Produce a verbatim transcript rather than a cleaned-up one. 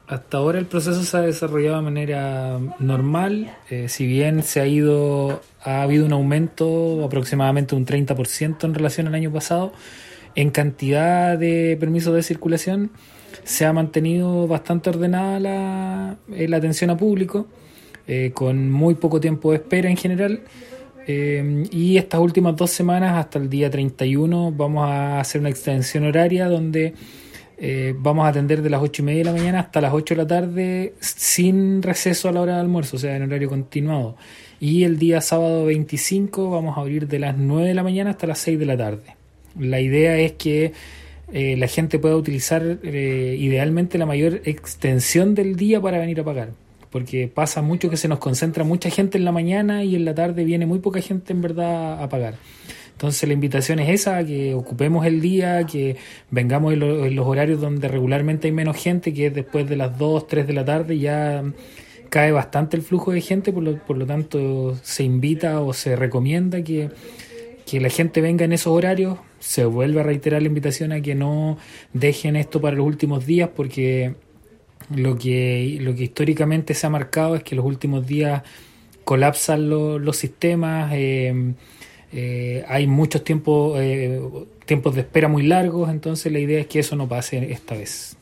Hasta ahora el proceso se ha desarrollado de manera normal, eh, si bien se ha ido, ha habido un aumento aproximadamente un treinta por ciento en relación al año pasado, en cantidad de permisos de circulación se ha mantenido bastante ordenada la, eh, la atención a público, eh, con muy poco tiempo de espera en general. Eh, y estas últimas dos semanas, hasta el día treinta y uno, vamos a hacer una extensión horaria donde eh, vamos a atender de las ocho y media de la mañana hasta las ocho de la tarde sin receso a la hora de almuerzo, o sea, en horario continuado. Y el día sábado veinticinco vamos a abrir de las nueve de la mañana hasta las seis de la tarde. La idea es que eh, la gente pueda utilizar eh, idealmente la mayor extensión del día para venir a pagar, porque pasa mucho que se nos concentra mucha gente en la mañana y en la tarde viene muy poca gente en verdad a pagar. Entonces la invitación es esa, que ocupemos el día, que vengamos en, lo, en los horarios donde regularmente hay menos gente, que es después de las dos, tres de la tarde, ya cae bastante el flujo de gente, por lo, por lo tanto se invita o se recomienda que, que la gente venga en esos horarios. Se vuelve a reiterar la invitación a que no dejen esto para los últimos días, porque lo que, lo que históricamente se ha marcado es que los últimos días colapsan lo, los sistemas, eh, eh, hay muchos tiempos, eh, tiempos de espera muy largos, entonces la idea es que eso no pase esta vez.